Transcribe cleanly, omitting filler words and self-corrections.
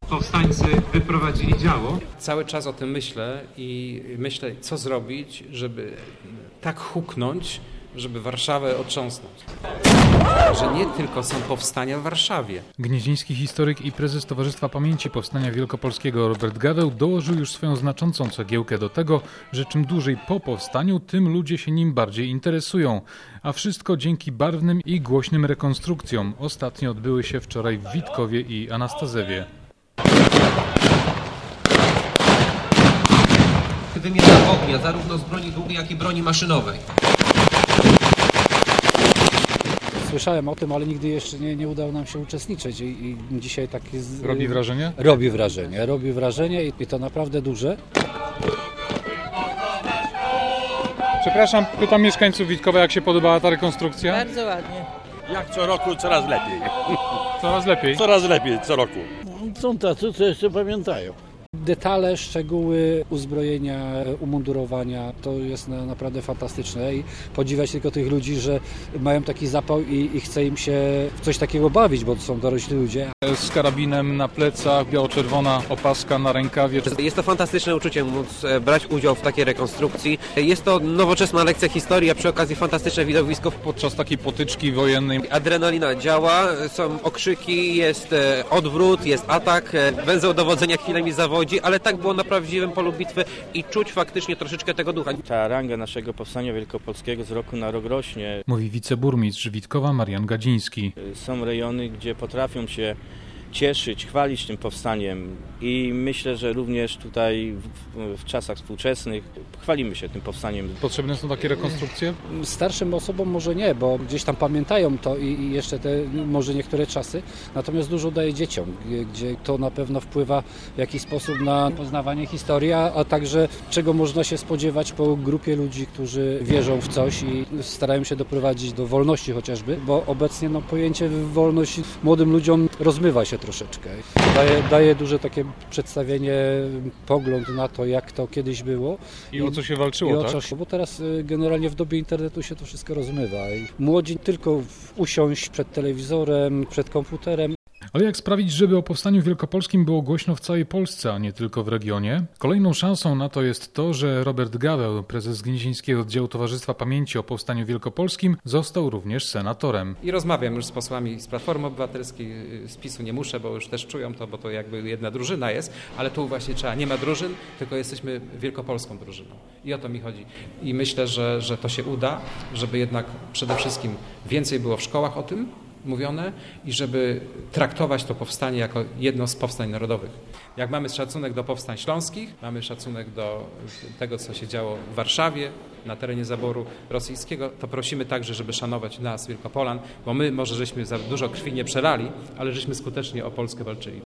Powstańcy wyprowadzili działo. Cały czas o tym myślę i myślę, co zrobić, żeby tak huknąć, żeby Warszawę otrząsnąć. Że nie tylko są powstania w Warszawie. Gnieźnieński historyk i prezes Towarzystwa Pamięci Powstania Wielkopolskiego Robert Gaweł dołożył już swoją znaczącą cegiełkę do tego, że czym dłużej po powstaniu, tym ludzie się nim bardziej interesują. A wszystko dzięki barwnym i głośnym rekonstrukcjom. Ostatnie odbyły się wczoraj w Witkowie i Anastazewie. Wymiana ognia, zarówno z broni długiej, jak i broni maszynowej. Słyszałem o tym, ale nigdy jeszcze nie udało nam się uczestniczyć i dzisiaj tak jest... Robi wrażenie? Robi wrażenie i to naprawdę duże. Przepraszam, pytam mieszkańców Witkowa, jak się podobała ta rekonstrukcja? Bardzo ładnie. Jak co roku coraz lepiej. Coraz lepiej. Coraz lepiej co roku. Są tacy, co jeszcze pamiętają. Detale, szczegóły uzbrojenia, umundurowania, to jest naprawdę fantastyczne i podziwiać tylko tych ludzi, że mają taki zapał i chce im się w coś takiego bawić, bo to są dorośli ludzie. Z karabinem na plecach, biało-czerwona opaska na rękawie. Jest to fantastyczne uczucie móc brać udział w takiej rekonstrukcji. Jest to nowoczesna lekcja historii, a przy okazji fantastyczne widowisko. Podczas takiej potyczki wojennej. Adrenalina działa, są okrzyki, jest odwrót, jest atak, węzeł dowodzenia chwilami zawodzi, ale tak było na prawdziwym polu bitwy i czuć faktycznie troszeczkę tego ducha. Ta ranga naszego Powstania Wielkopolskiego z roku na rok rośnie. Mówi wiceburmistrz Witkowa Marian Gadziński. Są rejony, gdzie potrafią się cieszyć, chwalić tym powstaniem i myślę, że również tutaj w czasach współczesnych chwalimy się tym powstaniem. Potrzebne są takie rekonstrukcje? Starszym osobom może nie, bo gdzieś tam pamiętają to i jeszcze te może niektóre czasy, natomiast dużo daje dzieciom, gdzie to na pewno wpływa w jakiś sposób na poznawanie historii, a także czego można się spodziewać po grupie ludzi, którzy wierzą w coś i starają się doprowadzić do wolności chociażby, bo obecnie pojęcie wolności młodym ludziom rozmywa się troszeczkę. Daje duże takie przedstawienie, pogląd na to, jak to kiedyś było. I o co się walczyło, tak? Bo teraz generalnie w dobie internetu się to wszystko rozmywa. I młodzi tylko usiąść przed telewizorem, przed komputerem. Ale jak sprawić, żeby o Powstaniu Wielkopolskim było głośno w całej Polsce, a nie tylko w regionie? Kolejną szansą na to jest to, że Robert Gaweł, prezes Gnieźnieńskiego Oddziału Towarzystwa Pamięci o Powstaniu Wielkopolskim, został również senatorem. I rozmawiam już z posłami z Platformy Obywatelskiej, z PiS-u nie muszę, bo już też czują to, bo to jakby jedna drużyna jest, ale tu właśnie nie ma drużyn, tylko jesteśmy wielkopolską drużyną. I o to mi chodzi. I myślę, że to się uda, żeby jednak przede wszystkim więcej było w szkołach o tym mówione i żeby traktować to powstanie jako jedno z powstań narodowych. Jak mamy szacunek do powstań śląskich, mamy szacunek do tego, co się działo w Warszawie, na terenie zaboru rosyjskiego, to prosimy także, żeby szanować nas, Wielkopolan, bo my może żeśmy za dużo krwi nie przelali, ale żeśmy skutecznie o Polskę walczyli.